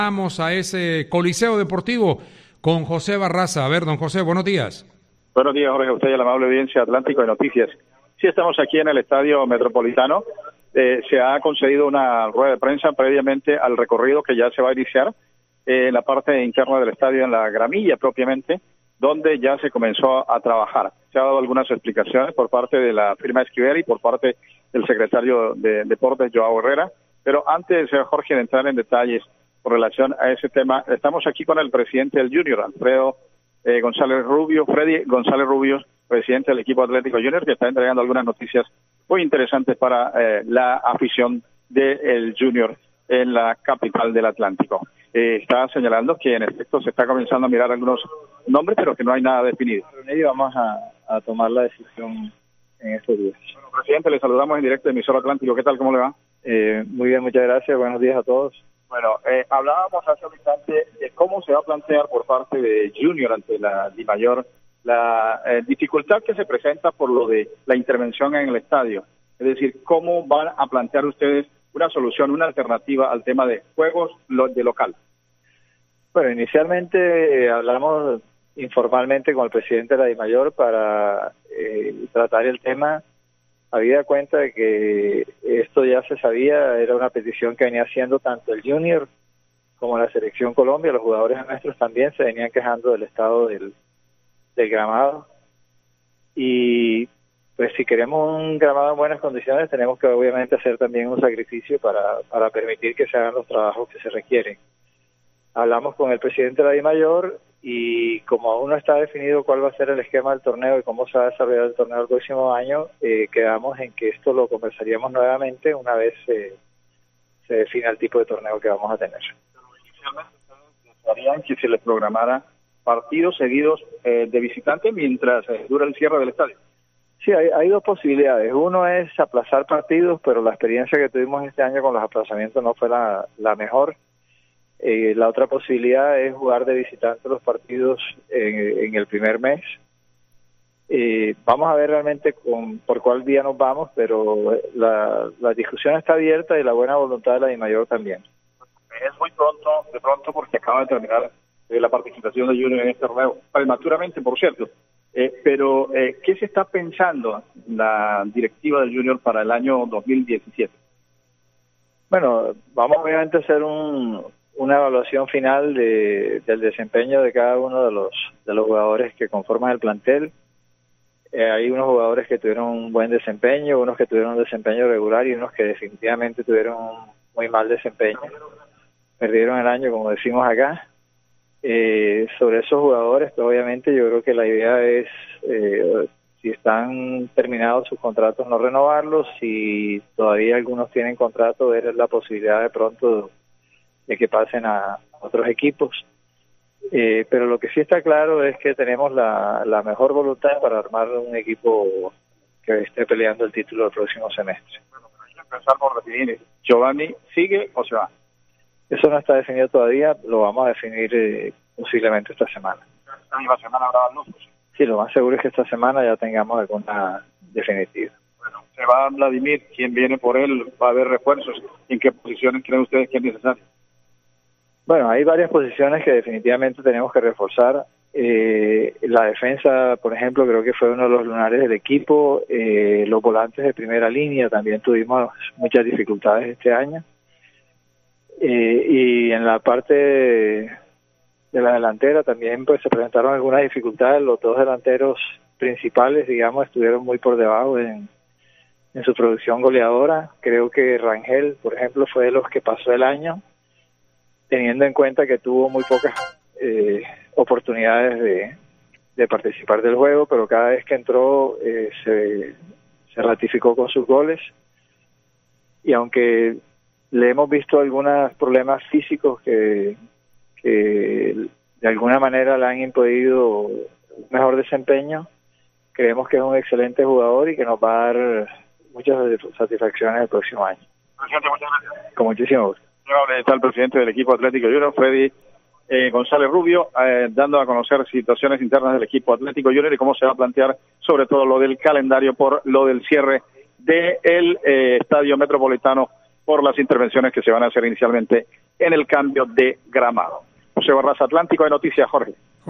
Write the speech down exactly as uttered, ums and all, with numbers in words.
Vamos a ese Coliseo Deportivo con José Barraza. A ver, don José, buenos días. Buenos días, Jorge, a usted y a la amable audiencia Atlántico de Noticias. Sí, estamos aquí en el Estadio Metropolitano. Eh, se ha concedido una rueda de prensa previamente al recorrido que ya se va a iniciar eh, en la parte interna del estadio, en la gramilla propiamente, donde ya se comenzó a trabajar. Se ha dado algunas explicaciones por parte de la firma Esquivel y por parte del secretario de Deportes, Joao Herrera. Pero antes, Jorge, de entrar en detalles con relación a ese tema, estamos aquí con el presidente del Junior, Alfredo eh, González Rubio, Freddy González Rubio, presidente del equipo Atlético Junior, que está entregando algunas noticias muy interesantes para eh, la afición del Junior en la capital del Atlántico. Eh, está señalando que en efecto se está comenzando a mirar algunos nombres, pero que no hay nada definido. Y vamos a, a tomar la decisión en estos días. Bueno, presidente, le saludamos en directo de Emisora Atlántico. ¿Qué tal? ¿Cómo le va? Eh, muy bien, muchas gracias. Buenos días a todos. Bueno, eh, hablábamos hace un instante de cómo se va a plantear por parte de Junior ante la DIMAYOR la eh, dificultad que se presenta por lo de la intervención en el estadio. Es decir, cómo van a plantear ustedes una solución, una alternativa al tema de juegos de local. Bueno, inicialmente eh, hablamos informalmente con el presidente de la DIMAYOR para eh, tratar el tema. Habida cuenta de que esto ya se sabía, era una petición que venía haciendo tanto el Junior como la Selección Colombia. Los jugadores nuestros también se venían quejando del estado del, del gramado. Y pues si queremos un gramado en buenas condiciones, tenemos que obviamente hacer también un sacrificio para, para permitir que se hagan los trabajos que se requieren. Hablamos con el presidente de la DIMAYOR y como aún no está definido cuál va a ser el esquema del torneo y cómo se va a desarrollar el torneo el próximo año, eh, quedamos en que esto lo conversaríamos nuevamente una vez eh, se defina el tipo de torneo que vamos a tener. Inicialmente ustedes desearían que se les programara partidos seguidos eh, de visitantes mientras eh, dura el cierre del estadio. Sí, hay, hay dos posibilidades. Uno es aplazar partidos, pero la experiencia que tuvimos este año con los aplazamientos no fue la, la mejor. Eh, la otra posibilidad es jugar de visitante los partidos en, en el primer mes. Eh, vamos a ver realmente con, por cuál día nos vamos, pero la, la discusión está abierta y la buena voluntad de la DIMAYOR también. Es muy pronto, de pronto, porque acaba de terminar eh, la participación de Junior en este torneo, prematuramente, por cierto. Eh, pero, eh, ¿qué se está pensando la directiva del Junior para el año dos mil diecisiete? Bueno, vamos obviamente a hacer un... una evaluación final de, del desempeño de cada uno de los de los jugadores que conforman el plantel. Eh, hay unos jugadores que tuvieron un buen desempeño, unos que tuvieron un desempeño regular y unos que definitivamente tuvieron un muy mal desempeño. Perdieron el año, como decimos acá. Eh, sobre esos jugadores, pues obviamente yo creo que la idea es, eh, si están terminados sus contratos, no renovarlos. Si todavía algunos tienen contrato, ver la posibilidad de pronto de que pasen a otros equipos. Eh, pero lo que sí está claro es que tenemos la, la mejor voluntad para armar un equipo que esté peleando el título el próximo semestre. Bueno, pero hay que empezar por definir, ¿Giovanni sigue o se va? Eso no está definido todavía, lo vamos a definir eh, posiblemente esta semana. ¿Esta misma semana habrá anuncios? Sí, lo más seguro es que esta semana ya tengamos alguna definitiva. Bueno, se va Vladimir, ¿quién viene por él? ¿Va a haber refuerzos? ¿En qué posiciones creen ustedes que es necesario? Bueno, hay varias posiciones que definitivamente tenemos que reforzar. Eh, la defensa, por ejemplo, creo que fue uno de los lunares del equipo. Eh, los volantes de primera línea también tuvimos muchas dificultades este año. Eh, y en la parte de, de la delantera también pues se presentaron algunas dificultades. Los dos delanteros principales, digamos, estuvieron muy por debajo en, en su producción goleadora. Creo que Rangel, por ejemplo, fue de los que pasó el año, teniendo en cuenta que tuvo muy pocas eh, oportunidades de, de participar del juego, pero cada vez que entró eh, se, se ratificó con sus goles. Y aunque le hemos visto algunos problemas físicos que, que de alguna manera le han impedido un mejor desempeño, creemos que es un excelente jugador y que nos va a dar muchas satisfacciones el próximo año. Presidente, muchas gracias. Con muchísimo gusto. Está el presidente del equipo Atlético Junior, Freddy eh, González Rubio, eh, dando a conocer situaciones internas del equipo Atlético Junior y cómo se va a plantear sobre todo lo del calendario por lo del cierre del eh, Estadio Metropolitano por las intervenciones que se van a hacer inicialmente en el cambio de gramado. José Barraza, Atlántico de Noticias, Jorge.